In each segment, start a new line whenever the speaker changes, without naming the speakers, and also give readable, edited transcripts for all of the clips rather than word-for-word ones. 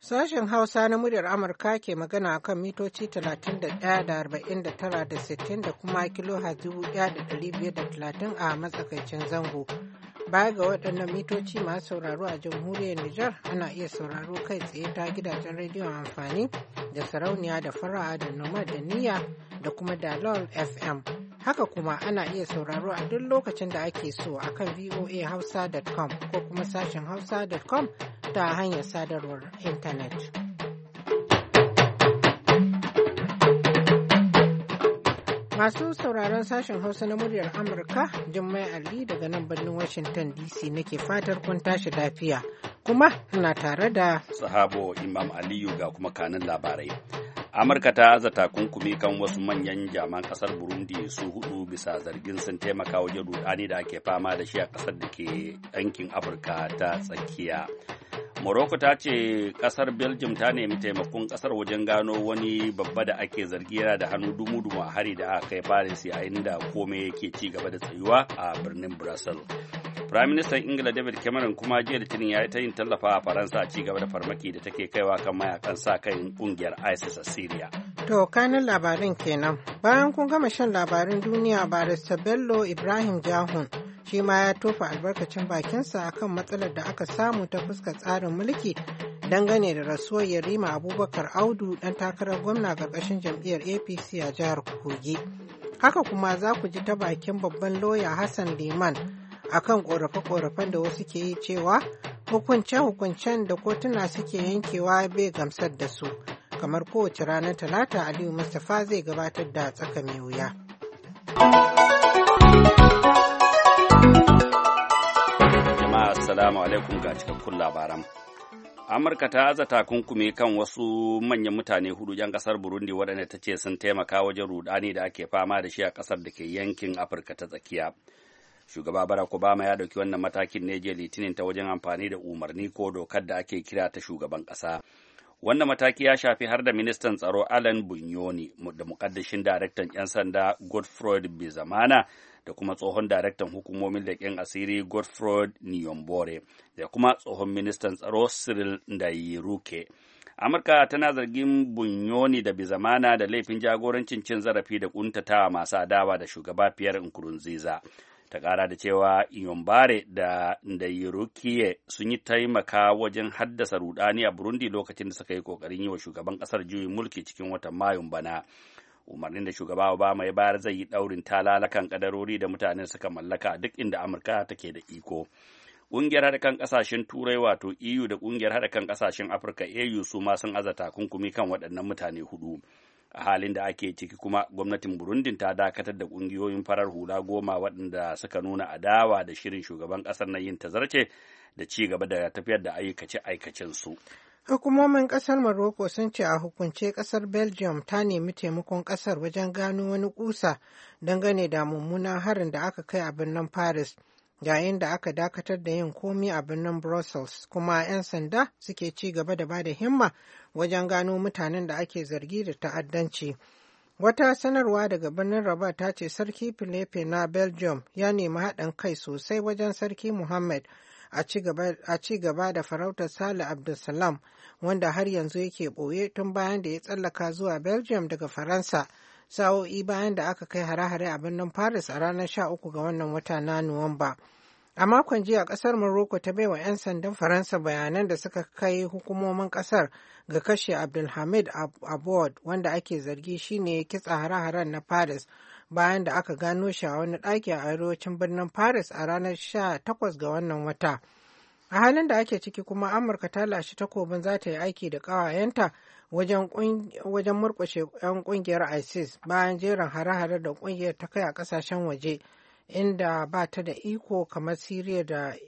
Sashen Hausa na muryar Amurka ke magana a kan mitoci 31 da 49 da 60 da kuma kilohertz 1530 a matsakaicin zango. Baya ga waɗannan mitoci masu sauraro a jamhuriyar Nijar ana iya sauraro kai tsaye ta gidajen rediyon amfani da sarauniya da fara'a da noma da niyya da kuma dalol FM. Haka kuma ana iya sauraro a duk lokacin da ake so a kan voahausa.com ko kuma sashen hausa.com ta hanyar sadarwar intanet. Masu sauraron sashen Hausa na muryar Amurka, Jummai Ali daga nan birnin Washington DC nake fatar kun tashi lafiya. Kuma ina tare da
Sahabo Imam Aliyu ga kuma kanin labarai. Amurka ta aza takunkumi kan wasu manyan jaman kasar Burundi su 4 bisa zargin sun taimaka wajen rudani da ake fama da shi a kasar da ke yankin Afirka ta tsakiya. Morocco ta ce kasar Belgium ta nemi taimakon kasar wajen gano wani babba da ake zargi yana da hannu dumu-dumu a hari da aka kai Paris yayin da komai yake ci gaba da tsayuwa a birnin Brussels. Prime Minister Ingila David Cameron kuma jiya Litinin ya yi ta yin tallafa a Faransa a ci gaba da farmaki da take kaiwa kan mayakan sa kan kungiyar ISIS a Syria.
To kanin labarin kenan. Bayan kun gama shan labarin duniya, Barista Bello Ibrahim Jahun shi ma ya tofa albarkacin bakinsa akan matsalar da aka samu ta fuskar tsarin mulki dangane da rasuwar Yarima Abubakar Audu dan takarar gwamna ƙarƙashin jam'iyyar APC a jihar Kogi. Haka kuma za ku ji ta bakin babban loya Hassan Liman akan ƙorafe-ƙorafen da wasu ke yi cewa hukunce-hukuncen da kotuna suke yankewa bai gamsar da su. Kamar kowace ranar Talata, Aliyu Mustapha zai gabatar da tsaka mai wuya.
Assalamu alaikum ga cikakkun labaran. Amurka ta aza takunkumi kan wasu manyan mutane 4 'yan kasar Burundi waɗanda ta ce sun taimaka wajen rudani da ake fama da shi a kasar da ke yankin Afirka ta tsakiya. Shugaba Barack Obama ya ɗauki wannan matakin ne jiya Litinin ta wajen amfani da umarni ko dokar da ake kira ta shugaban ƙasa. Wannan mataki ya shafi har da ministan tsaro Alan Bunyoni da muƙaddashin daraktan 'yan sanda Godfrey Bizamana da kuma tsohon daraktan hukumomin leƙen asiri Godfrey Niyombore da kuma tsohon ministan tsaro Cyril Ndayiruke. Amurka tana zargin Bunyoni da Bizamana da laifin jagorancin cin zarafi da ƙuntatawa masu adawa da shugaba Pierre Nkurunziza. Ta ƙara da cewa Iyombare da Ndayirukiye sun yi taimaka wajen haddasa rudani a Burundi lokacin da suka yi ƙoƙarin yi wa shugaban ƙasar juyin mulki cikin watan Mayun bana. Umarnin da shugaba Obama ya bayar zai yi ɗaurin talala kan kadarori da mutane suka mallaka duk inda Amurka take da iko. Ƙungiyar haɗa kan ƙasashen Turai wato EU da ƙungiyar haɗa kan ƙasashen Afirka AU su ma sun aza takunkumi kan waɗannan mutane 4. A halin da ake ciki kuma gwamnatin Burundin ta dakatar da ƙungiyoyin farar hula 10 waɗanda suka nuna adawa da shirin shugaban ƙasar na yin tazarce da ci gaba da tafiyar da aikace-aikacen su.
Hukumomin ƙasar Morocco sun ce a hukunce ƙasar Belgium ta nemi taimakon ƙasar wajen gano wani kusa dangane da mummunan harin da aka kai a birnin Paris, yayin da aka dakatar da yin komi a birnin Brussels, kuma 'yan sanda suke ci gaba da bada himma wajen gano mutanen da ake zargi da ta'addanci. Wata sanarwa daga birnin Rabat ta ce Sarki Philippe na Belgium ya nemi haɗin kai sosai wajen Sarki Mohammed a ci gaba da farautar Salih Abdulsalam, wanda har yanzu yake ɓoye tun bayan da ya tsallaka zuwa Belgium daga Faransa sa'o'i bayan da aka kai hare-hare a birnin Paris a ranar 13 ga wannan wata na Nuwamba. A makon jiya ƙasar Morocco ta baiwa 'yan sandan Faransa bayanan da suka kai hukumomin ƙasar ga kashe Abdulhamid Abouad, wanda ake zargi shine ya kitsa hare-haren na Paris bayan da aka gano shi a wani ɗaki a arewacin birnin Paris a ranar 18 ga wannan wata. A halin da ake ciki kuma Amurka ta lashe takobin za ta yi aiki da ƙawayenta wajen murƙushe 'yan ƙungiyar ISIS bayan jerin hare-hare da ƙungiyar ta kai a ƙasashen waje inda ba ta da iko kamar Siriya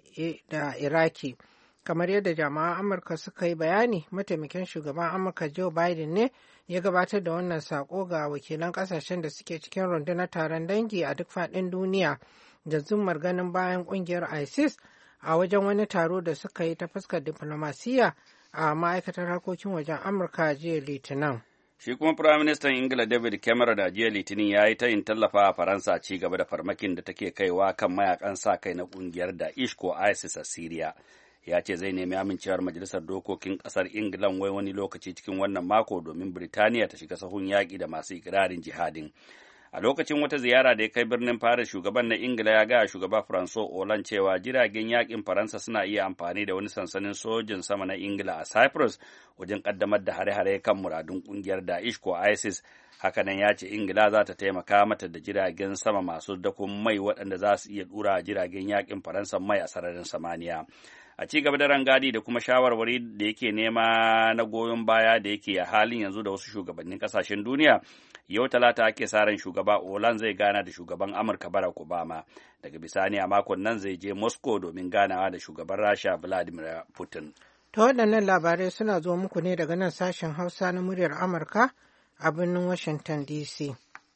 da Iraki. Kamar yadda jami'an Amurka suka yi bayani, mataimakin shugaban Amurka Joe Biden ne ya gabatar da wannan sako ga wakilan kasashen da suke cikin rundunar taron dangi a duk faɗin duniya da zummar ganin bayan ƙungiyar ISIS a wajen wani taro da suka yi ta fuskar diflomasiyya a ma'aikatar harkokin wajen Amurka jiya Litinin.
Shi kuma Firaministan Ingila David Cameron a jiya Litinin ya yi ta yin tallafa a Faransa ci gaba da farmakin da take kaiwa kan mayakan sa kai na ƙungiyar Daesh ko ISIS a Syria. ya ce zai nemi amincewar majalisar dokokin ƙasar Ingila wani lokaci cikin wannan mako domin Birtaniya ta shiga sahun yaƙi da masu ikirarin jihadin. A lokacin wata ziyara da ya kai birnin Paris, shugaban na Ingila ya gaya shugaba François Hollande cewa jiragen yakin Faransa suna iya amfani da wani sansanin sojin sama na Ingila a Cyprus wajen kaddamar da hare-hare kan muradun kungiyar Daesh ko ISIS. Hakanan ya ce Ingila za ta taimaka mata da jiragen sama masu dakon mai waɗanda za su iya ɗura jiragen yakin Faransa mai a sararin samaniya. A ci gaba da rangadi da kuma shawarwari da yake nema na goyon baya da yake a halin yanzu da wasu shugabannin kasashen duniya, yau Talata ake sa ran shugaba Hollande zai gana da shugaban Amurka Barack Obama. Daga bisani a makon nan zai je Moscow domin ganawa da shugaban Rasha Vladimir Putin.
Ta waɗannan labarai suna zo muku ne daga nan sashen Hausa na muryar Amurka a birnin Washington DC.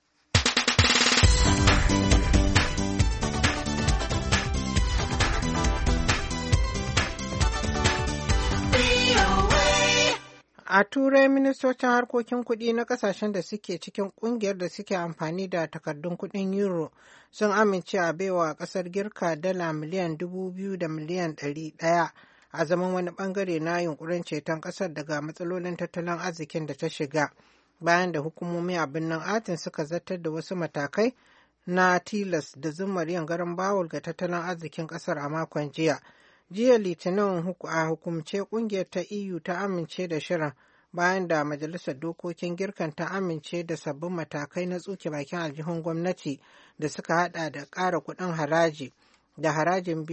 A Turai, ministocin harkokin kuɗi na ƙasashen da suke cikin ƙungiyar da suke amfani da takardun kuɗin euro sun amince a baiwa ƙasar Girka dala miliyan 2,000 da miliyan 100 a zaman wani ɓangare na yunkurin ceton ƙasar daga matsalolin tattalin arzikin da ta shiga, bayan da hukumomi a birnin Athens suka zartar da wasu matakai na tilas da zumar yin garan bawul ga tattalin arzikin ƙasar a makon jiya. Jiya Litinin a hukumce kungiyar ta EU ta amince da shirin bayan da Majalisar Dokokin Girkan ta amince da sabbin matakai na tsuke bakin aljihun gwamnati da suka hada da ƙara kuɗin haraji da harajin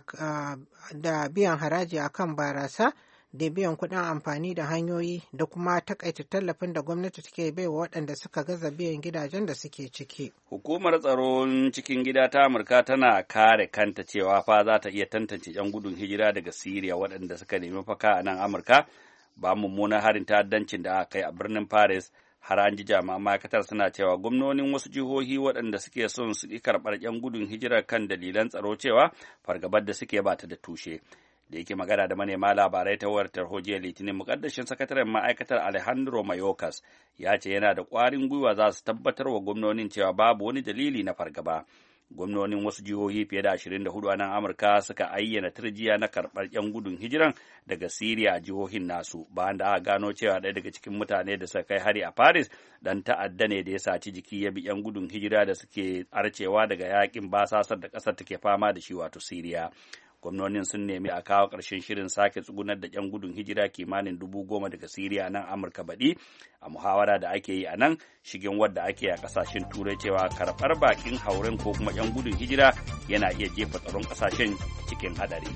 biyan haraji akan barasa da biyan kuɗin amfani da hanyoyi da kuma takaita tallafin da gwamnati take baiwa waɗanda suka gaza biyan gidajen da suke ciki.
Hukumar tsaron cikin gida ta Amurka tana kare kanta cewa fa za ta iya tantance 'yan gudun hijira daga Siriya waɗanda suka nemi mafaka a nan Amurka ba mummunan harin ta'addancin da aka kai a birnin Paris. Har an ji jami'an ma'aikatar suna cewa gwamnonin wasu jihohi waɗanda suke son su ƙi karɓar 'yan gudun hijirar kan dalilan tsaro cewa fargabar da suke ba ta da tushe. Da yake magana da manema labarai ta wayar tarho jiya Litinin, mukaddashin sakataren ma'aikatar Alejandro Mayorkas ya ce yana da ƙwarin gwiwa za su tabbatar wa gwamnonin cewa babu wani dalili na fargaba. Gwamnonin wasu jihohi fiye da 24 a nan Amurka suka ayyana turjiya na karɓar 'yan gudun hijiran daga Siriya a jihohin nasu, bayan da aka gano cewa ɗaya daga cikin mutane da suka kai hari a Paris dan ta'adda ne da ya saci jiki ya bi 'yan gudun hijira da suke arcewa daga yakin basasar da ƙasar take fama da shi wato Siriya. Gwamnonin sun nemi a kawo ƙarshen shirin sake tsugunar da 'yan gudun hijira kimanin 10,000 daga Siriya nan Amurka baɗi a muhawara da ake yi a nan shigen wadda ake a ƙasashen Turai cewa karɓar bakin hauren ko kuma 'yan gudun hijira yana iya jefa tsaron ƙasashen cikin haɗari.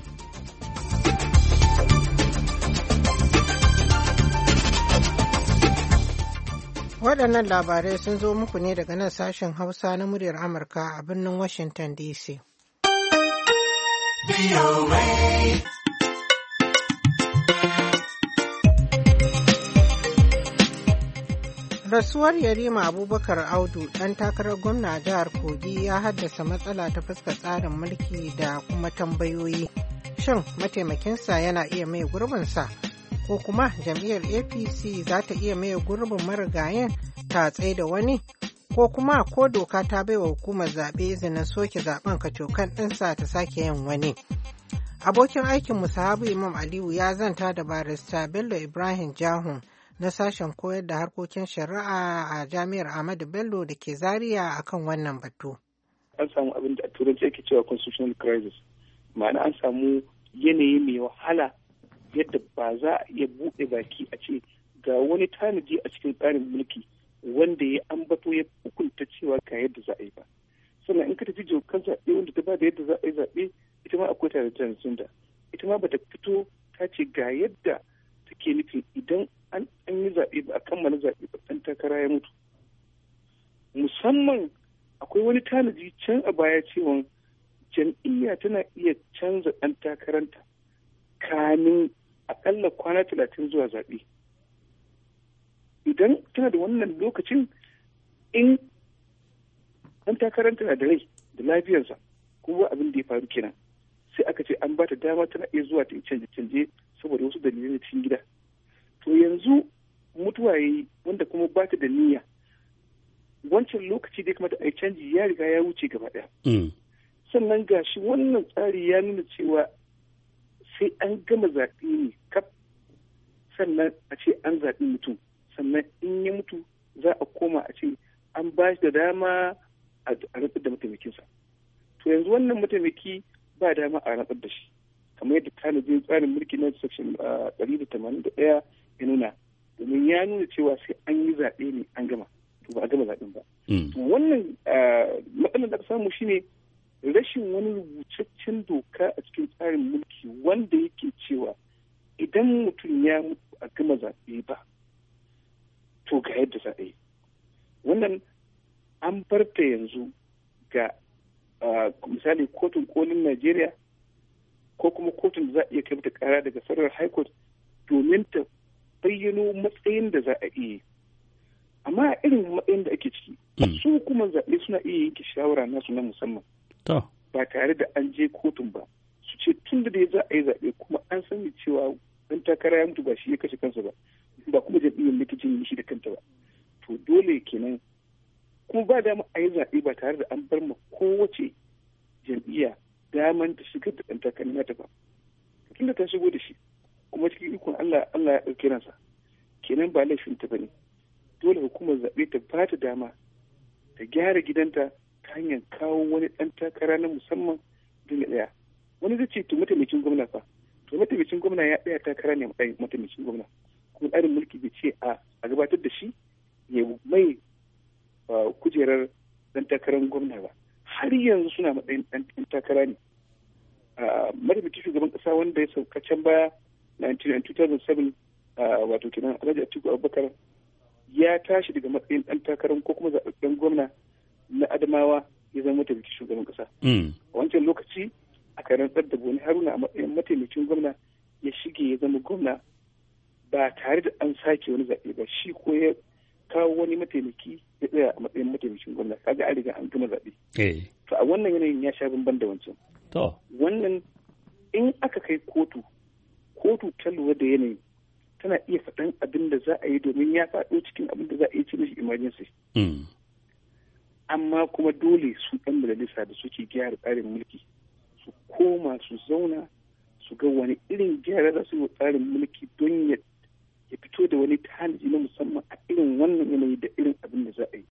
Waɗannan labarai sun zo muku ne daga nan sashen Hausa na muryar Amurka a birnin Washington DC. Rasuwar Yarima Abubakar Audu ɗan takarar gwamna a jihar Kogi ya haddasa matsala ta fuskar tsarin mulki da kuma tambayoyi. Shin mataimakinsa yana iya mai gurbinsa ko kuma jam'iyyar APC za ta iya mai gurbin marigayen ta tsaye da wani? Ko kuma ko doka ta baiwa hukumar zaɓe izinin soke zaɓen kacokan ɗinsa ta sake yin wani. Abokin aikin Sahabu Imam Aliyu ya zanta da barista Bello Ibrahim Jahun na sashen koyar da harkokin shari'a a Jami'ar Ahmadu Bello da ke Zaria akan wannan batu.
An samu abin da a turanci ake cewa constitutional crisis, ma'ana an samu yanayi mai wahala yadda ba za a iya buɗe baki a ce ga wani tanadi a cikin tsarin mulki wanda ya ambato ya hukunta cewa ga yadda za a yi ba. Sannan in ka tafi kan zaɓe wanda ta ba da yadda za a yi zaɓe, ita ma akwai tare da ita ma bata fito ta ce ga yadda take nufin idan an yi zaɓe ba a kammala zaɓe ba ɗan takara ya mutu. Musamman akwai wani tanadi can a baya cewa jam'iyya tana iya canza ɗan takaranta kamin akalla kwana 30 zuwa zaɓe. Idan tana da wannan lokacin, in ɗan takaranta na da rai da lafiyarsa kuma abin da ya faru kenan, sai aka ce an ba ta dama tana iya zuwa ta yi canje-canje saboda wasu dalilai na cikin gida. To yanzu mutuwa yayi wanda kuma ba ta da niyya, wancan lokaci da ya kamata a yi canji ya riga ya wuce gaba ɗaya. Sannan gashi wannan tsari ya nuna cewa sai an gama zaɓe ne kaf sannan a ce an zaɓi mutum, sannan in ya mutu za a koma a ce an ba shi da dama a rantsar da mataimakinsa. To yanzu wannan mataimaki ba dama a rantsar da shi, kamar yadda tanadin tsarin mulki na section 181 ya nuna, domin ya nuna cewa sai an yi zaɓe ne an gama, to ba a gama zaɓen ba. Wannan matsalar da aka samu shine rashin wani rubutaccen doka a cikin tsarin mulki wanda yake cewa idan mutum ya mutu a gama zaɓe ba, to ga yadda za a yi. Wannan an farta yanzu ga misali kotun kolin Najeriya ko kuma kotun da za a iya kai mata kara daga Federal High Court domin ta bayyano matsayin da za a iya. Amma a irin matsayin da ake ciki, su kuma zaɓe suna iya yanke shawara nasu na musamman. Ba tare da an je kotun ba. Su ce tun da dai za a yi zaɓe kuma an sani cewa ɗan takara ya mutu ba shi ya kashe kansa ba, ba kuma jam'iyyar likicin shi da kanta ba. To dole kenan kuma ba dama a yi zaɓe ba tare da an bar ma kowace jam'iyya daman ta shigar da ɗan takarar nata ba. Tun da ta shigo da shi kuma cikin ikon Allah ya ɗauki ransa, kenan ba laifin ta bane. Dole hukumar zaɓe ta ba ta dama ta gyara gidanta ta hanyar kawo wani ɗan takara na musamman dole ɗaya. Wani zai ce to mataimakin gwamna fa, to mataimakin gwamna ya ɗaya takara ne mataimakin gwamna, kuma tsarin mulki bai ce a gabatar da shi ya mai kujerar ɗan takarar gwamna ba. Har yanzu suna matsayin ɗan takara ne. Mataimakin shugaban ƙasa wanda ya sauka can baya 2007 wato kenan Alhaji Atiku Abubakar ya tashi daga matsayin ɗan takarar ko kuma zaɓaɓɓen gwamna na Adamawa ya zama mataimakin shugaban ƙasa. A wancan lokaci aka rantsar da Boni Haruna a matsayin mataimakin gwamna ya shige ya zama gwamna ba tare da an sake wani zaɓe ba, shi ko ya kawo wani mataimaki ya tsaya a matsayin mataimakin gwamna, kaga an riga an gama zaɓe. To a wannan yanayin ya sha bamban da wancan. Wannan in aka kai kotu ta lura da yanayi tana iya faɗan abin da za a yi domin ya faɗo cikin abin da za a yi ce mishi emergency. Amma kuma dole su ɗan majalisa da suke gyara tsarin mulki su koma su zauna su ga wani irin gyara za su yi wa tsarin mulki don ya fito da wani tanaji na musamman a irin wannan yanayi da irin abin da za a yi.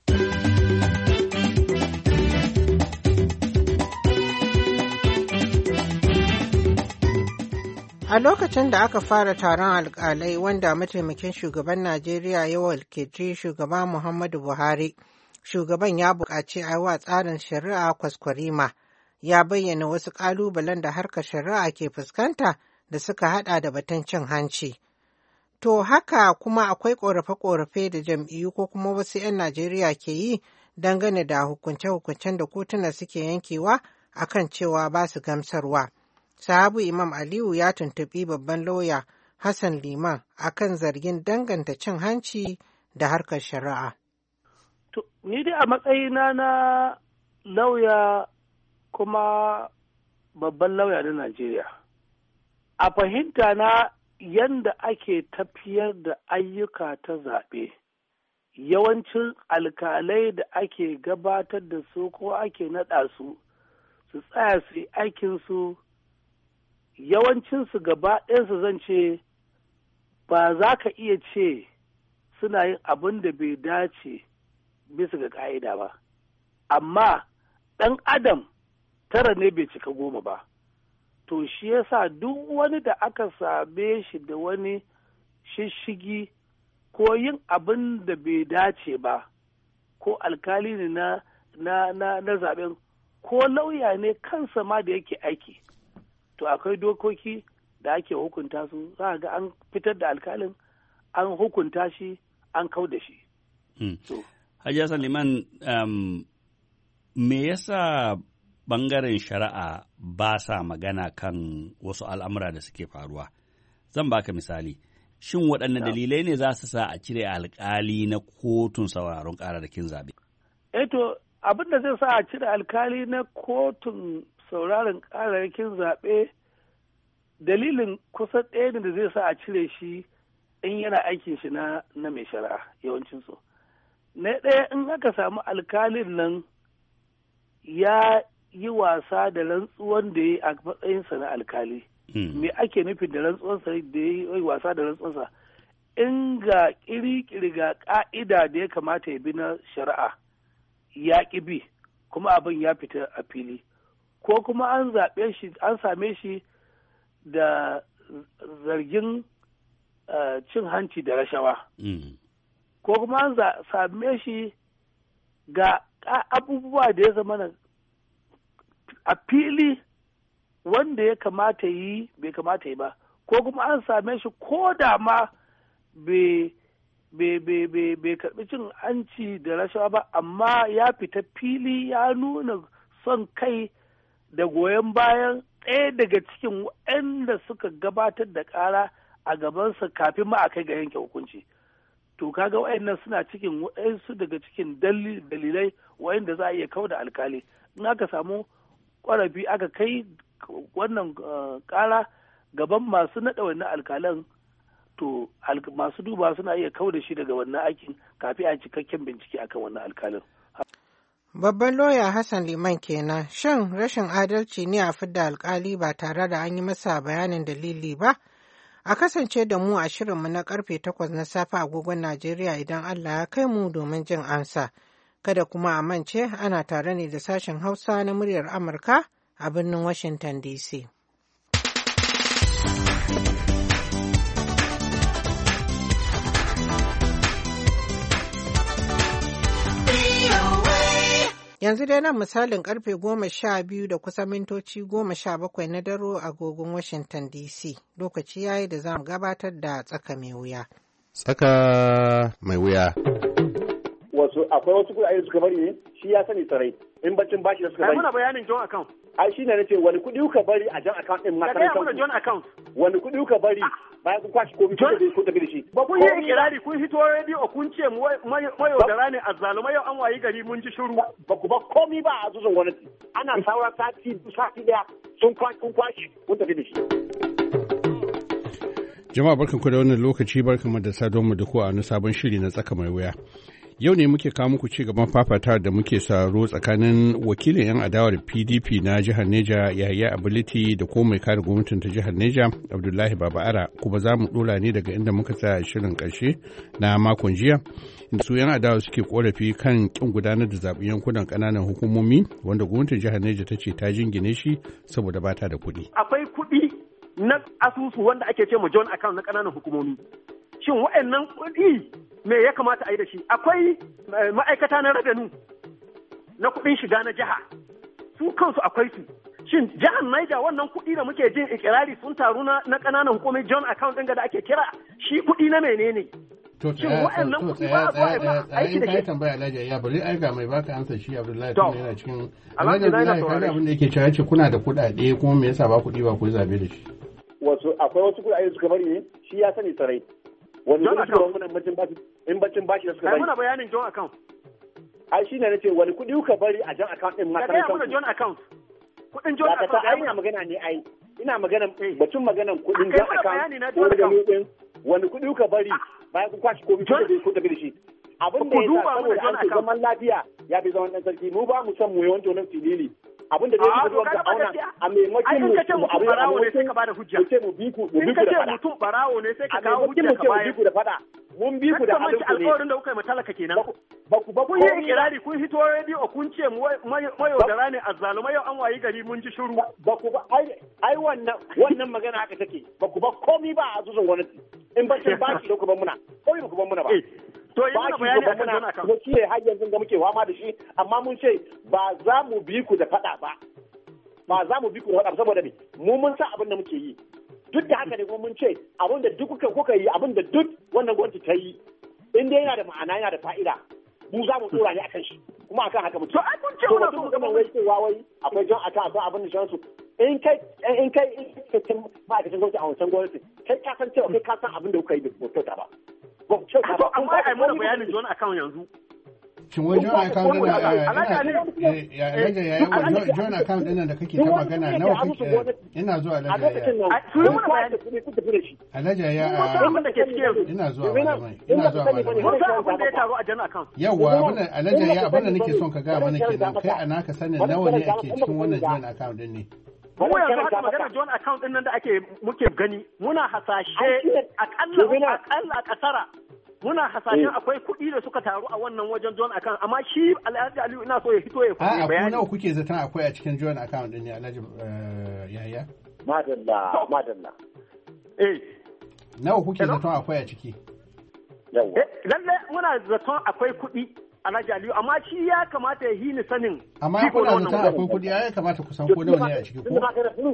A lokacin da aka fara taron alkalai wanda mataimakin shugaban Najeriya ya wakilci shugaba Muhammadu Buhari, shugaban ya buƙaci a yi wa tsarin shari'a kwaskwarima, ya bayyana wasu ƙalubalen da harkar shari'a ke fuskanta da suka haɗa da batun cin hanci. To haka kuma akwai ƙorafe-ƙorafe da jam'iyyu ko kuma wasu 'yan Najeriya ke yi dangane da hukunce-hukuncen da kotuna suke yankewa akan cewa ba su gamsarwa. Sahabu Imam Aliyu ya tuntuɓi babban lauya Hassan Liman akan zargin danganta cin hanci da harkar shari'a.
To, ni dai a matsayina na lauya kuma babban lauya na Najeriya, a fahimta na yanda ake tafiyar da ayyuka ta zaɓe, yawancin alkalai da ake gabatar da su ko ake naɗa su tsaya su yi aikinsu, yawancinsu gaba ɗayansu zan ce ba za ka iya ce suna yin abin da bai dace bisa ga ƙa'ida ba, amma ɗan adam tara ne bai cika 10 ba. To shi yasa duk wani da aka same shi da wani shishigi ko yin abin da bai dace ba, ko alkali ne na zaben ko lauya ne kansa ma da yake aiki, to akwai dokoki da ake hukunta su, za ga an fitar da alkalin an hukunta shi an kau da shi.
Hajiya Saliman, me yasa ɓangaren shari'a ba sa magana kan wasu al'amura da suke faruwa? Zan baka misali. Shin waɗanne dalilai ne za su sa a cire alkali na kotun sauraron ƙararrakin zaɓe?
To, abin da zai sa a cire alkali na kotun sauraron ƙararrakin zaɓe, dalilin kusan ɗaya ne da zai sa a cire shi in yana aikin shi na mai shari'a yawancinsu. Na ɗaya, in aka samu alkalin nan ya yi wasa da rantsuwan da ya yi a matsayinsa na alkali, me ake nufin da rantsuwansa da ya yi wasa da rantsuwansa in ga kirikiri ga ka'ida da ya kamata ya bi na shari'a ya ƙi bi kuma abin ya fita a fili ko kuma an zaɓe shi an same shi da zargin cin hanci da rashawa ko kuma an same shi ga abubuwa da ya zama a fili wanda ya kamata yi bai kamata yi ba ko kuma an same shi ko da ma bai karɓi cin hanci da rashawa ba amma ya fita fili ya nuna son kai da goyon bayan ɗaya daga cikin waɗanda suka gabatar da ƙara a gabansa kafin ma a kai ga yanke hukunci to kaga waɗannan suna cikin waɗansu daga cikin dalilai waɗanda za a iya kauda alkali in aka samu ƙorafi aka kai wannan ƙara gaban masu naɗa wannan alkalan to masu duba suna iya kauda shi daga wannan aikin kafin a cikakken bincike akan wannan alkalin.
Babban loya Hassan Liman kenan, shin rashin adalci ne a fidda alkali ba tare da an yi masa bayanin dalili ba? A kasance da mu a shirinmu na karfe 8 na safe agogon Najeriya idan Allah ya kai mu domin jin amsa. Kada kuma a mance ana tare ne da sashen Hausa na muryar Amurka a birnin Washington DC. Yanzu dai nan misalin karfe 12 da kusan mintoci 17 na daro agogon Washington DC. Lokaci yayi da za mu gabatar da tsaka mai wuya.
Tsaka mai wuya.
Akwai wasu kuɗaɗe suka bari ne, shi ya sani sarai. In bacin bashi da suka bari.
Kai muna bayanin John account.
Ai shi ne nace wani kuɗi kuka bari a John account din makarantar.
Kai muna John account.
Wani kuɗi kuka bari bayan kun kwashi komai kun tafi da shi.
Ba kun yi ikirari kun hito radio kun ce mayaudara ne azzalumai yau an wayi gari mun ji shiru.
Ba ku ba komai ba a azuzun gwamnati. Ana saura sati daya kun kwashi kun tafi da shi.
Jama'a barkanku da wannan lokaci barkanmu da sadonmu da ku a wani sabon shiri na tsaka mai wuya. Yau ne muke kawo muku ci gaban fafata da muke saro tsakanin wakilin 'yan adawar PDP na jihar Neja Yahaya Ability da ko mai kare gwamnatin ta jihar Neja Abdullahi Baba'ara kuma za mu dora ne daga inda muka tsaya shirin karshe na makon jiya inda su 'yan adawa suke korafi kan kin gudanar da zaɓen yankunan ƙananan hukumomi wanda gwamnatin jihar Neja ta ce ta jingine shi saboda bata da kuɗi.
Akwai kuɗi na asusu wanda ake ce ma John account na ƙananan hukumomi. Shin waɗannan kuɗi me ya kamata a yi da shi? Akwai ma'aikata na revenue na kuɗin shiga na jiha, su kansu akwai su. Shin jihar Niger wannan kuɗi da muke jin ikirari sun taru na ƙananan hukumomi John account ɗin da ake kira shi kuɗi na menene?
To tsaya tambaya Alhaji ya bari ai ga mai baka amsa shi Abdullahi tun yana cikin Alhaji Abdullahi abin da yake cewa ce kuna da kuɗaɗe kuma me yasa ba kuɗi ba ku zabe da shi?
Akwai wasu kuɗaɗe suka bari ne shi ya sani sarai. Wani kuɗi suka bari in bacin bashi da suka bari.
Kai muna bayanin John account.
Ai shi ne nace wani kuɗi kuka bari a John account din makarantar.
Kai muna John account. Kuɗin John account.
Ai ina magana ne ai. Ina magana batun maganan kuɗin John account. Wani kuɗi kuka bari bayan kun kwashi komai kun tafi da shi. Abin da ya sa saboda an ce zaman lafiya ya fi zaman ɗan sarki mu ba mu san mu yawan tonon filili. Abin da zai yi zuwa ga auna a maimakon mu
mutum barawo ne sai ka bada hujja.
Mu bi ku da fada.
Mutum barawo ne sai ka kawo hujja ka bayar.
Mu bi ku da fada. Mun bi ku da halin ku ne.
Alƙawarin da kuka yi matalaka kenan.
Ba
kun yi ikirari kun hito radio kun ce mayaudara ne azzalumai yau an wayi gari mun ji shiru.
Ba ku ba ai wannan magana haka take. Ba ku ba komai ba a azuzun gwamnati. In bacin bashi da ku ban muna. Komai ba ku ban muna ba.
To yi mana bayani akan John account.
Kuma shi ne har yanzu da muke fama da shi amma mun ce ba za mu bi ku da fada ba. Ba za mu bi ku da fada saboda me mu mun san abin da muke yi. Duk da haka ne kuma mun ce abin da duk kuka yi abin da duk wannan gwamnati ta yi in dai yana da ma'ana yana da fa'ida mu za mu dora ne akan shi kuma akan haka mutum.
To ai kun ce muna so
mu wai cewa wai akwai John account akwai abin da shansu in kai ma'aikacin gwamnati a wancan gwamnati kai ka san cewa kai ka san abin da kuka yi da kyauta ba.
To amma ai mana bayanin John account yanzu.
Shin wai John account John account ɗin da kake ta magana nawa kake ina zuwa Alhaji ina zuwa
mun san abin da ya taru a John account.
Yawwa Alhaji ya abin da nake son ka ga mana kenan kai a naka sanin nawa ne ake cikin wannan John account din ne.
Kuma yanzu haka magana John account din nan da muke gani muna hasashe akalla a kasara muna hasashen akwai kuɗi da suka taru a wannan wajen John account amma shi Alhaji Aliyu ina so ya fito ya kuma bayani.
A nawa kuke zaton akwai a cikin John account din ne Alhaji Yahaya?
Madalla.
Nawa kuke zaton akwai a ciki?
Lalle muna zaton akwai kuɗi Alhaji Aliyu amma shi ya kamata ya hini sanin.
Amma kuna zaton akwai kuɗi ya kamata ku san ko nawa ne a ciki ko?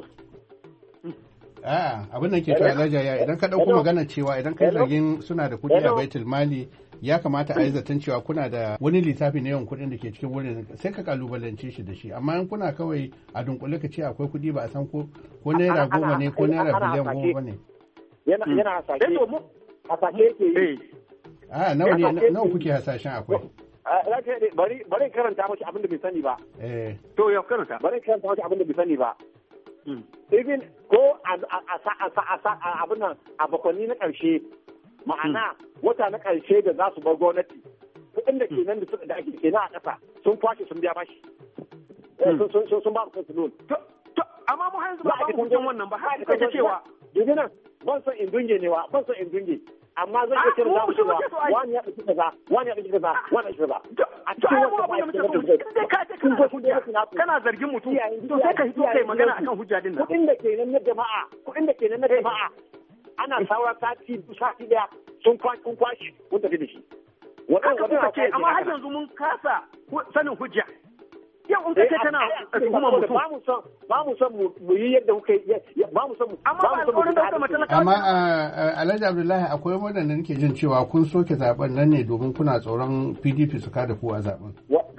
Abin da ke cewa Alhaji Yahaya idan ka ɗauko magana cewa idan kai zargin suna da kuɗi a baitul mali ya kamata a yi zaton cewa kuna da wani littafi na yawan kuɗin da ke cikin wurin sai ka kalubalance shi da shi amma in kuna kawai a dunkule ka ce akwai kuɗi ba a san ko naira 10 ne ko naira biliyan 10 ba ne.
Yana hasashe yake yi.
Nawa kuke hasashen akwai?
Bari karanta mashi abin da bai sani ba.
To ya karanta.
Bari karanta mashi abin da bai sani ba. Even ko abin nan a bakwanni na ƙarshe ma'ana wata na ƙarshe da za su bar gwamnati kuɗin da ke nan da ake kenan a ƙasa sun kwashe sun biya bashi sun ba su kansu loan.
Amma mu hanzu ba a kuɗin wannan ba har kace cewa.
Dubi nan ban son in dunge ne wa ban son in dunge. Amma zan iya kira zamu cewa wani ya ɗauki kaza wani ya ɗauki kaza wani ya ɗauki kaza. A cikin wata ba
kana zargin mutum to sai ka hito kai magana akan hujja din nan.
Kuɗin da ke nan na jama'a ana saura sati ɗaya sun kwashi kun tafi da shi.
Haka ce amma har yanzu mun kasa sanin hujja. Yau in kace tana tuhuma mutum.
Ba mu son mu yi yadda muka ba mu son mu.
Amma ba alƙawarin da kuka matalaka.
Amma Alhaji Abdullahi akwai wanda nake jin cewa kun soke zaben nan ne domin kuna tsoron PDP su kada ku a zaben.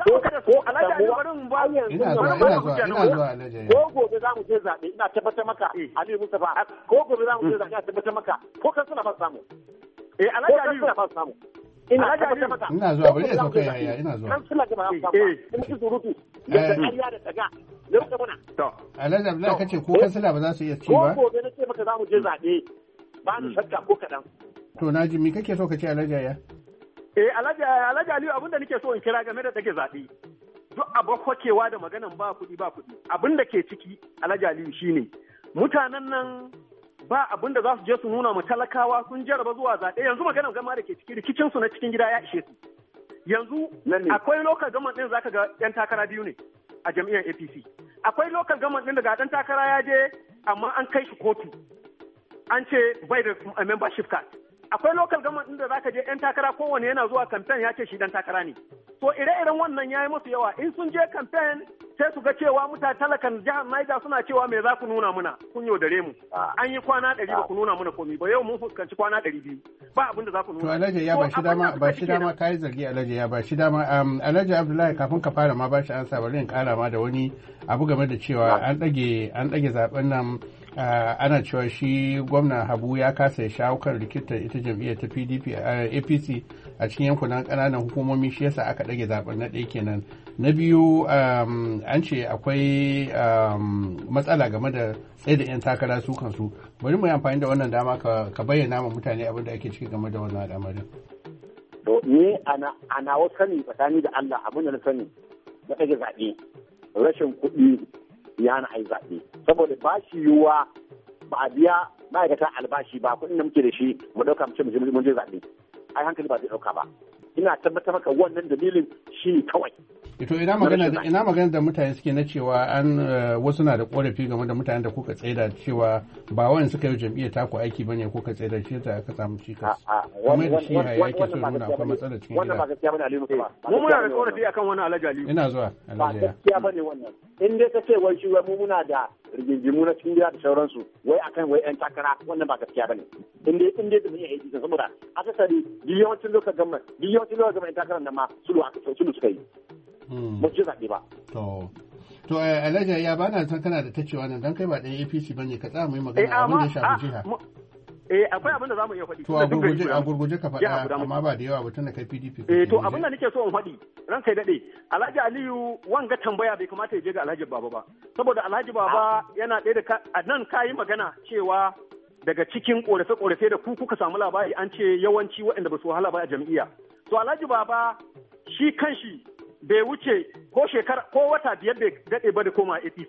Ina zuwa Alhaji.
Ko gobe za mu je zaɓe ina tabbatar maka Aliyu Mustafa ko gobe za mu je zaɓe ina tabbatar maka ko kan suna ba samu.
Alhaji Aliyu
suna ba samu.
Ina zuwa bari ya sauka yaya ina zuwa.
Kan suna gaba za mu samu. Ina surutu. Da ƙarya da tsaga. Yau muna.
Alhaji Abdullahi kace ko kansila ba za su iya ci ba?
Ko gobe na ce maka za mu je zaɓe ba ni shakka ko kaɗan.
To na ji me kake so ka ce Alhaji Yahaya?
Alhaji Aliyu abinda nake so in kira game da take zaɓe. Duk abokwacewa da maganan ba kuɗi. Abin da ke ciki Alhaji Aliyu shine mutanen nan ba abin da za su je su nuna mu talakawa sun jarraba zuwa zaɓe yanzu maganan gama da ke ciki rikicin su na cikin gida ya ishe su. Yanzu akwai local government ɗin zaka ga 'yan takara biyu ne a jam'iyyar APC. Akwai local government ɗin daga ɗan takara ya je amma an kai shi kotu. An ce bai da membership card. Akwai local government ɗin da zaka je 'yan takara kowane yana zuwa campaign ya ce shi dan takara ne. To ire-iren wannan ya yi musu yawa in sun je campaign sai su ga cewa mutane talakan jihar Niger suna cewa me za ku nuna muna kun yaudare mu. An yi kwana 100 ba ku nuna muna komi ba yau mun fuskanci kwana 200 ba abin da za ku nuna.
To Alhaji ya ba shi dama kai zargi Alhaji ya ba shi dama Alhaji Abdullahi kafin ka fara ma ba shi ansa bari in kara ma da wani abu game da cewa an dage zaben nan ana cewa shi gwamna Habu ya kasa ya shawo kan rikitar ita jam'iyyar ta PDP APC a cikin yankunan ƙananan hukumomi shi yasa aka ɗage zaben na ɗaya kenan. Na biyu an ce akwai matsala game da tsaye da 'yan takara su kansu. Bari mu yi amfani da wannan dama ka bayyana ma mutane abin da ake ciki game da wannan al'amarin.
To ni ana wasu sani tsakani da Allah abin da na sani na ɗage zaɓe rashin kuɗi ya hana a yi zaɓe saboda ba shi yiwuwa ba a biya ma'aikata albashi ba kuɗin da muke da shi mu ɗauka mu ce mun je zaɓe ai hankali ba zai ɗauka ba ina tabbatar maka wannan dalilin shi ne kawai.
Ito ina magana da mutane suke na cewa wasu na da korafi game da mutanen da kuka tsaida cewa ba wani suka yi jam'iyyar taku aiki bane kuka tsaida shi ta aka samu cikas. Kuma da shi ya ke so nuna akwai matsala cikin gida.
Wannan ba gaskiya bane Aliyu ba.
Mu muna da korafi akan wannan Alhaji Aliyu.
Ina zuwa Alhaji.
Ba gaskiya bane wannan. In dai ka ce wai shi mu muna da rigingimu na cikin gida da sauransu wai akan wai yan takara wannan ba gaskiya bane. In dai da mun yi aiki saboda akasari yawancin lokacin gama yan takarar nan ma sulu suka yi. Ba ci zaɓe ba.
To Alhaji ya ba na san kana da ta cewa nan dan kai ba ɗan APC bane ka tsaya mu yi magana abin da shafi jiha.
Akwai abin da zamu iya faɗi.
To a gurguje ka faɗa amma ba da yawa ba tunda kai PDP.
To abin da nake so in faɗi ran kai daɗe Alhaji Aliyu wanga tambaya bai kamata ya je ga Alhaji Baba ba saboda Alhaji Baba yana ɗaya da a nan kayi magana cewa daga cikin ƙorafe-ƙorafe da ku kuka samu labari an ce yawanci waɗanda ba su wahala ba a jam'iyya. To Alhaji Baba shi kanshi bai wuce ko wata 5 bai daɗe ba da koma APC.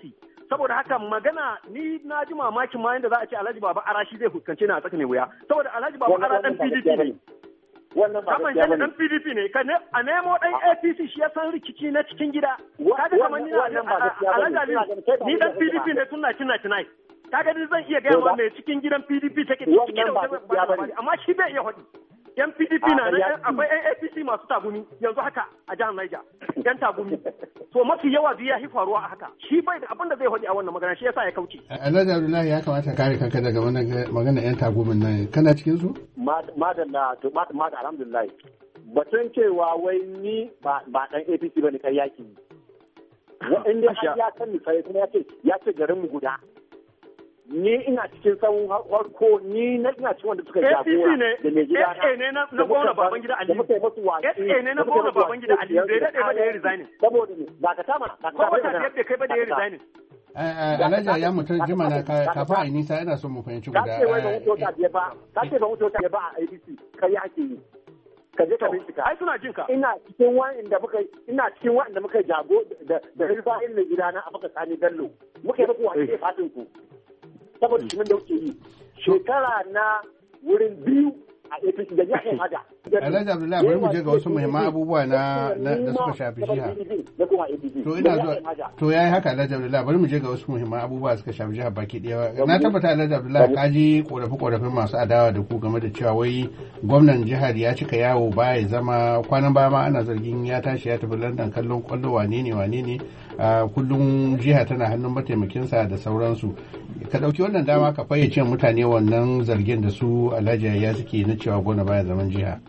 saboda haka magana ni na ji mamakin ma yadda za a ce Alhaji Baba Ara shi zai fuskance ni a tsaka mai wuya saboda Alhaji Baba Ara dan PDP ne wannan ba gaskiya bane dan PDP ne a nemo dan APC shi ya san rikici na cikin gida kaga kamar ni Alhaji ni dan PDP ne tun 1999 kaga ni zan iya gaya ma mai cikin gidan PDP take cikin da amma shi bai iya faɗi yan PDP na nan akwai yan APC masu tagumi yanzu haka a jihar Niger yan tagumi to mafi yawa biyu ya fi faruwa a haka shi bai da abin da zai faɗi a wannan magana shi yasa ya kauce
Alhaji Abdullahi ya kamata kare kanka daga magana yan tagumin nan kana cikin su
madalla to madalla alhamdulillah batun cewa wai ni ba dan APC bane kai yaki inda ya san ni sai kuma ya ce garin mu guda ni ina cikin sahun farko ni ina cikin wanda suka jagora da mai gida
na gwamna Babangida Ali ne na gwamna Babangida Ali bai daɗe ba da ya resign
saboda ne ba ka tama
ko wata da yadda kai ba da ya resign
Alhaji ya mutum jima na kafa a nisa yana son mu fahimci guda
ka ce wai ba wuce ta ba a ABC kai ake yi ka je ka bincika
ai suna jin ka
ina cikin wanda muka jago da rifa'in mai gidana a baka Sani Bello muka yi muku wani fatin ku saboda shi da kuke yi shekara na wurin biyu a APC da ya haja.
Alhaji Abdullahi bari mu je ga wasu muhimman abubuwa da suka shafi jiha. To ina zuwa to yayi haka Alhaji Abdullahi bari mu je ga wasu muhimman abubuwa suka shafi jiha baki daya. Na tabbata Alhaji Abdullahi ka ji korafe-korafen masu adawa da ku game da cewa wai gwamnan jihar ya cika yawo baya zama kwanan baya ma ana zargin ya tashi ya tafi London kallon kwallo wane ne kullum jiha tana hannun mataimakinsa da sauransu. Ka ɗauki wannan dama ka fayyace mutane wannan zargin da su Alhaji ya suke na cewa gwamna baya zaman jiha.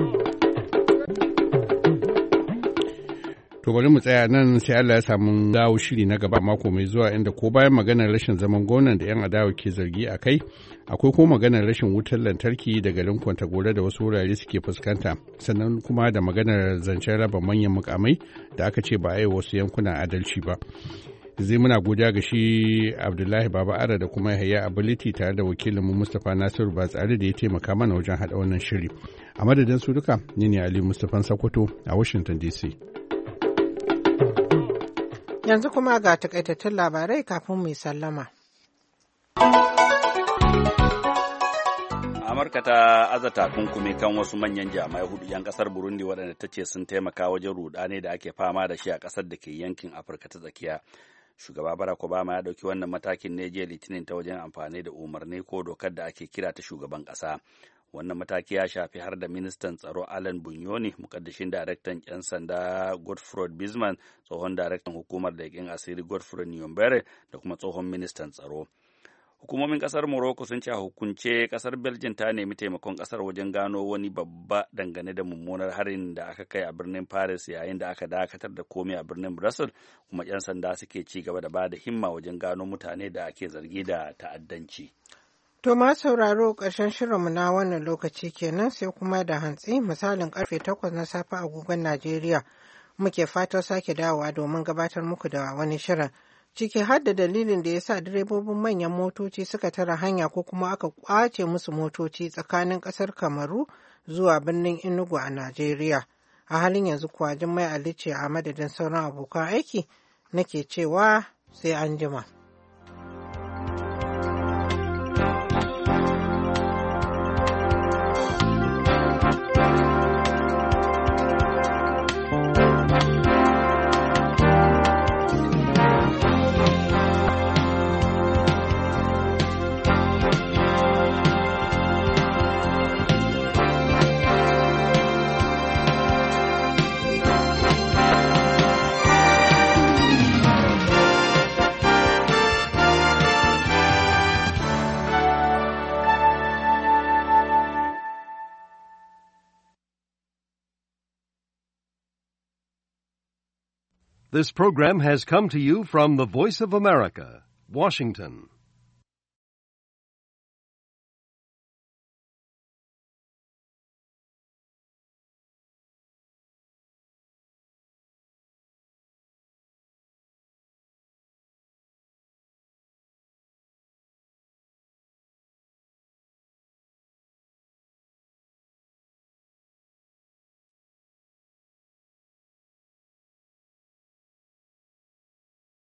To bari mu tsaya nan sai Allah ya samu dawo shiri na gaba mako mai zuwa inda ko bayan maganar rashin zaman gwamnan da 'yan adawa ke zargi a kai akwai ko maganar rashin wutar lantarki da garin Kwantagora da wasu wurare suke fuskanta sannan kuma da maganar zancen raba manyan mukamai da aka ce ba a yi wasu yankunan adalci ba. Zai muna godiya ga shi Abdullahi Baba Ara da kuma Yahaya Ability tare da wakilinmu Mustapha Nasiru Batsari da ya taimaka mana wajen haɗa wannan shiri. A madadin su duka, ni ne Ali Mustapha Sokoto a Washington DC.
Yanzu kuma ga takaitattun labarai kafin mu sallama.
Amurka ta aza takunkumi kan wasu manyan jami'ai hudu 'yan kasar Burundi waɗanda ta ce sun taimaka wajen rudani da ake fama da shi a ƙasar da ke yankin Afirka ta tsakiya. Shugaba Barack Obama ya ɗauki wannan matakin ne jiya Litinin ta wajen amfani da umarni ko dokar da ake kira ta shugaban ƙasa. Wannan mataki ya shafi har da ministan tsaro Alan Bunyoni, mukaddashin daraktan 'yan sanda Godfrey Bisman, tsohon daraktan hukumar leƙen asiri Godfrey Nyombere da kuma tsohon ministan tsaro. Hukumomin kasar Morocco sun ce a hukunce kasar Belgium ta nemi taimakon kasar wajen gano wani babba dangane da mummunar harin da aka kai a birnin Paris yayin da aka dakatar da komai a birnin Brussels, kuma 'yan sanda suke ci gaba da bada himma wajen gano mutane da ake zargi da ta'addanci.
To ma sauraro ƙarshen shirinmu na wannan lokaci kenan sai kuma da hantsi misalin karfe 8 na safe agogon Najeriya muke fatan sake dawowa domin gabatar muku da wani shirin. Ciki har da dalilin da ya sa direbobin manyan motoci suka tara hanya ko kuma aka kwace musu motoci tsakanin ƙasar Kamaru zuwa birnin Enugu a Najeriya. A halin yanzu kuwa Jummai Ali ce a madadin sauran abokan aiki nake cewa sai an jima.
This program has come to you from the Voice of America, Washington.